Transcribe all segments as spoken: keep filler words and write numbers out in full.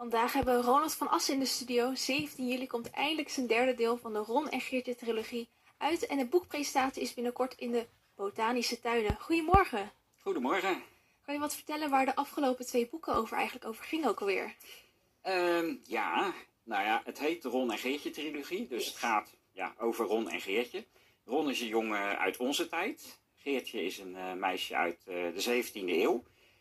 Vandaag hebben we Ronald van Assen in de studio. zeventien juli komt eindelijk zijn derde deel van de Ron en Geertje trilogie uit. En de boekpresentatie is binnenkort in de Botanische Tuinen. Goedemorgen. Goedemorgen. Kan je wat vertellen waar de afgelopen twee boeken over eigenlijk over gingen ook alweer? Um, ja, nou ja, het heet de Ron en Geertje trilogie. Dus het gaat ja, over Ron en Geertje. Ron is een jongen uit onze tijd. Geertje is een uh, meisje uit uh, de zeventiende eeuw.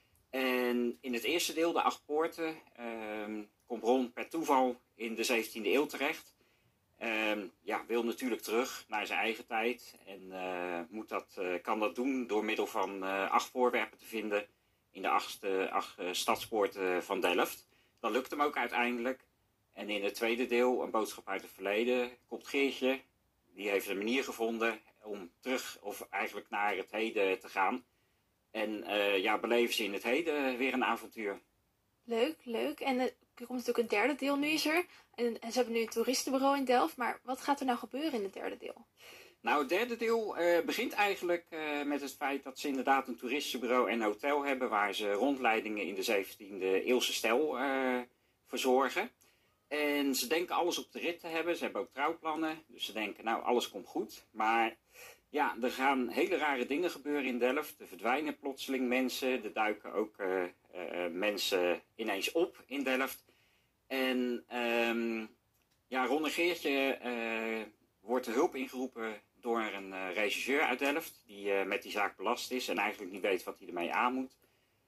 En in het eerste deel, de acht poorten, um, komt Ron per toeval in de zeventiende eeuw terecht. Um, ja, wil natuurlijk terug naar zijn eigen tijd. En uh, moet dat, uh, kan dat doen door middel van uh, acht voorwerpen te vinden in de acht, uh, acht uh, stadspoorten van Delft. Dat lukt hem ook uiteindelijk. En in het tweede deel, een boodschap uit het verleden, komt Geertje. Die heeft een manier gevonden om terug, of eigenlijk naar het heden te gaan. En uh, ja, beleven ze in het heden weer een avontuur. Leuk, leuk. En er komt natuurlijk een derde deel, nu is er. En, en ze hebben nu een toeristenbureau in Delft. Maar wat gaat er nou gebeuren in het derde deel? Nou, het derde deel uh, begint eigenlijk uh, met het feit dat ze inderdaad een toeristenbureau en een hotel hebben, waar ze rondleidingen in de zeventiende eeuwse stijl uh, verzorgen. En ze denken alles op de rit te hebben. Ze hebben ook trouwplannen. Dus ze denken, nou, alles komt goed. Maar ja, er gaan hele rare dingen gebeuren in Delft. Er verdwijnen plotseling mensen. Er duiken ook uh, uh, mensen ineens op in Delft. En um, ja, Ron en Geertje uh, wordt de hulp ingeroepen door een uh, regisseur uit Delft. Die uh, met die zaak belast is en eigenlijk niet weet wat hij ermee aan moet.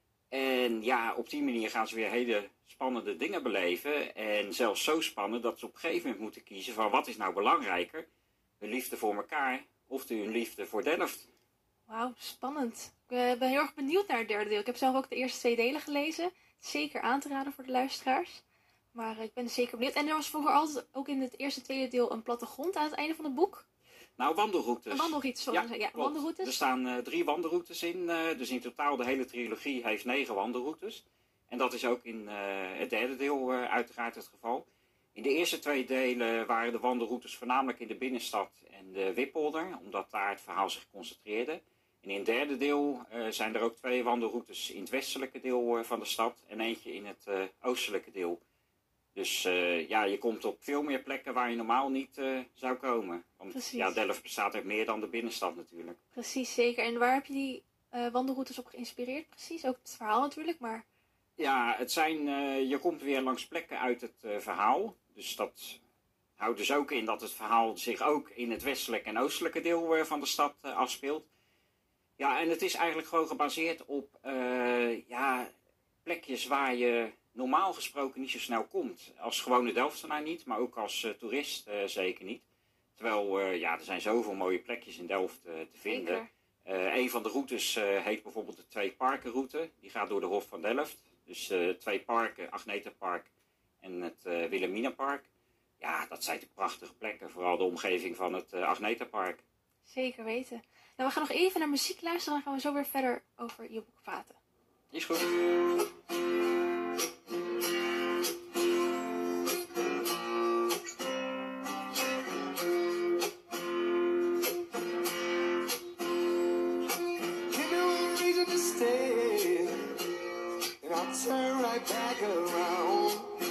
En ja, op die manier gaan ze weer hele spannende dingen beleven. En zelfs zo spannend dat ze op een gegeven moment moeten kiezen van wat is nou belangrijker. Hun liefde voor elkaar of hun liefde voor Delft. Wauw, spannend. Ik uh, ben heel erg benieuwd naar het derde deel. Ik heb zelf ook de eerste twee delen gelezen. Zeker aan te raden voor de luisteraars. Maar uh, ik ben zeker benieuwd. En er was vroeger altijd ook in het eerste tweede deel een plattegrond aan het einde van het boek. Nou, wandelroutes. Een wandelroutes, sorry. Ja, ja wandelroutes. Er staan uh, drie wandelroutes in. Uh, dus in totaal de hele trilogie heeft negen wandelroutes. En dat is ook in uh, het derde deel uh, uiteraard het geval. In de eerste twee delen waren de wandelroutes voornamelijk in de binnenstad en de Wippolder, omdat daar het verhaal zich concentreerde. En in het derde deel uh, zijn er ook twee wandelroutes in het westelijke deel uh, van de stad en eentje in het uh, oostelijke deel. Dus uh, ja, je komt op veel meer plekken waar je normaal niet uh, zou komen. Want ja, Delft bestaat uit meer dan de binnenstad natuurlijk. Precies, zeker. En waar heb je die uh, wandelroutes op geïnspireerd precies? Ook het verhaal natuurlijk, maar... Ja, het zijn, uh, je komt weer langs plekken uit het uh, verhaal. Dus dat houdt dus ook in dat het verhaal zich ook in het westelijke en oostelijke deel uh, van de stad uh, afspeelt. Ja, en het is eigenlijk gewoon gebaseerd op uh, ja, plekjes waar je normaal gesproken niet zo snel komt. Als gewone Delftenaar niet, maar ook als uh, toerist uh, zeker niet. Terwijl uh, ja, er zijn zoveel mooie plekjes in Delft uh, te vinden. Uh, een van de routes uh, heet bijvoorbeeld de Twee Parkenroute. Die gaat door de Hof van Delft. Dus uh, Twee Parken, Agnetapark en het uh, Wilhelminapark. Ja, dat zijn de prachtige plekken. Vooral de omgeving van het uh, Agnetapark. Zeker weten. Nou, we gaan nog even naar muziek luisteren. Dan gaan we zo weer verder over je boek praten. Is goed. Turn right back around.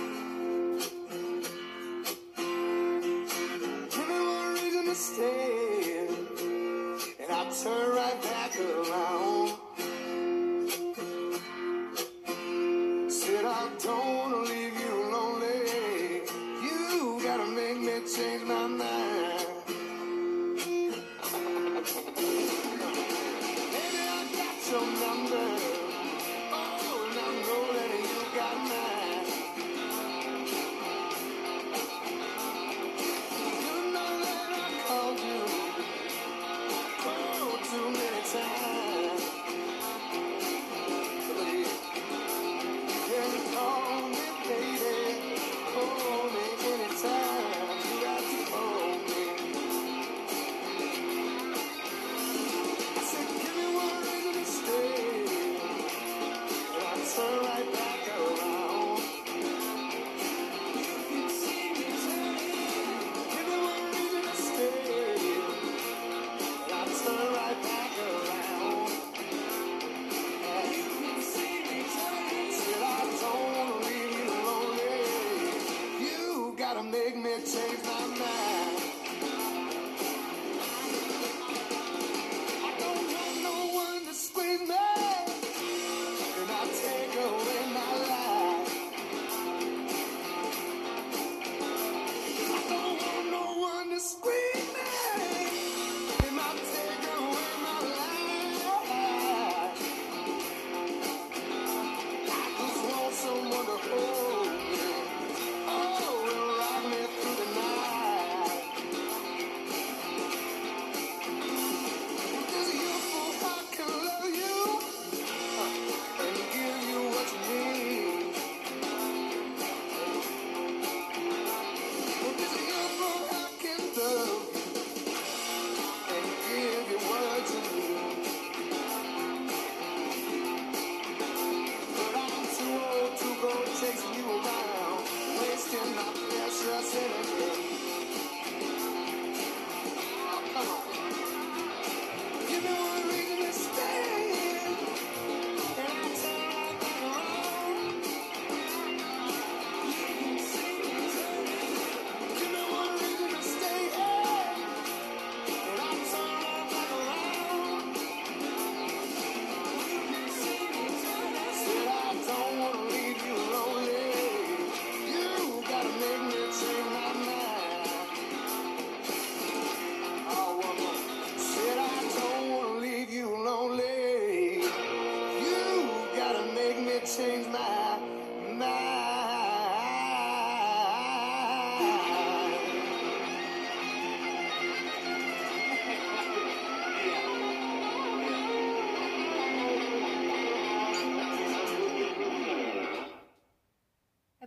Give me one reason to stay, and I'll turn right back around. Said I don't wanna leave you lonely. You gotta make me change my mind. Baby, I got your number. Give me one reason to stay.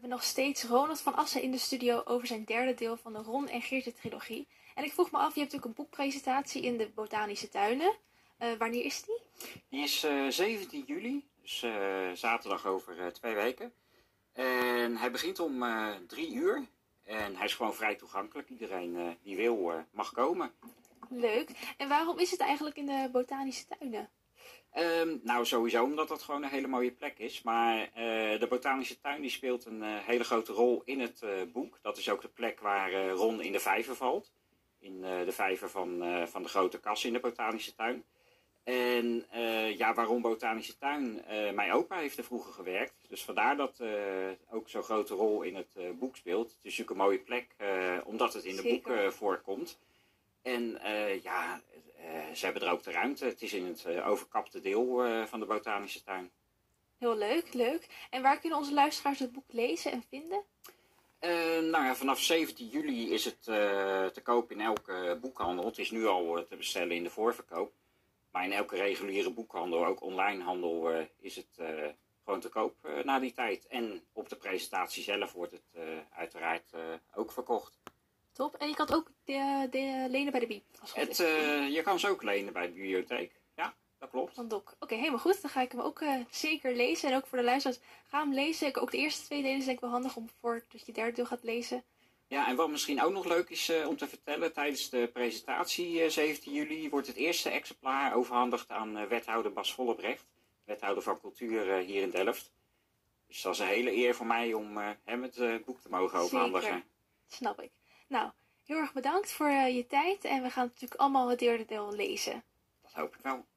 hebben nog steeds Ronald van Assen in de studio over zijn derde deel van de Ron en Geertje trilogie. En ik vroeg me af, je hebt natuurlijk een boekpresentatie in de Botanische Tuinen. Uh, wanneer is die? Die is uh, zeventien juli, dus uh, zaterdag over uh, twee weken. En hij begint om uh, drie uur. En hij is gewoon vrij toegankelijk. Iedereen uh, die wil uh, mag komen. Leuk. En waarom is het eigenlijk in de Botanische Tuinen? Um, nou, sowieso omdat dat gewoon een hele mooie plek is. Maar uh, de Botanische Tuin die speelt een uh, hele grote rol in het uh, boek. Dat is ook de plek waar uh, Ron in de vijver valt. In uh, de vijver van, uh, van de grote kas in de Botanische Tuin. En uh, ja, waarom Botanische Tuin? Uh, mijn opa heeft er vroeger gewerkt. Dus vandaar dat uh, ook zo'n grote rol in het uh, boek speelt. Het is natuurlijk een mooie plek, uh, omdat het in de Zeker. boeken uh, voorkomt. En uh, ja, uh, ze hebben er ook de ruimte. Het is in het uh, overkapte deel uh, van de Botanische Tuin. Heel leuk, leuk. En waar kunnen onze luisteraars het boek lezen en vinden? Uh, nou ja, vanaf zeventien juli is het uh, te koop in elke boekhandel. Het is nu al uh, te bestellen in de voorverkoop. Maar in elke reguliere boekhandel, ook online handel, uh, is het uh, gewoon te koop uh, na die tijd. En op de presentatie zelf wordt het uh, uiteraard uh, ook verkocht. Top. En je kan het ook de, de, lenen bij de Bib. Het, uh, je kan ze ook lenen bij de bibliotheek. Ja, dat klopt. Van Dok. Oké, okay, helemaal goed. Dan ga ik hem ook uh, zeker lezen. En ook voor de luisteraars, ga hem lezen. Ik, ook de eerste twee delen is denk ik wel handig om voordat je derde deel gaat lezen. Ja, en wat misschien ook nog leuk is uh, om te vertellen, tijdens de presentatie uh, zeventien juli wordt het eerste exemplaar overhandigd aan uh, wethouder Bas Vollebrecht, wethouder van cultuur uh, hier in Delft. Dus dat is een hele eer voor mij om uh, hem het uh, boek te mogen overhandigen. Zeker, snap ik. Nou, heel erg bedankt voor uh, je tijd en we gaan natuurlijk allemaal het derde deel lezen. Dat hoop ik wel.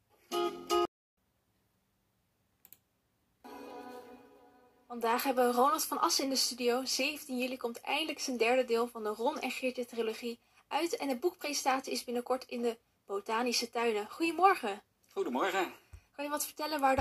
Vandaag hebben we Ronald van Assen in de studio. zeventien juli komt eindelijk zijn derde deel van de Ron en Geertje trilogie uit. En de boekpresentatie is binnenkort in de Botanische Tuinen. Goedemorgen. Goedemorgen. Kan je wat vertellen waar de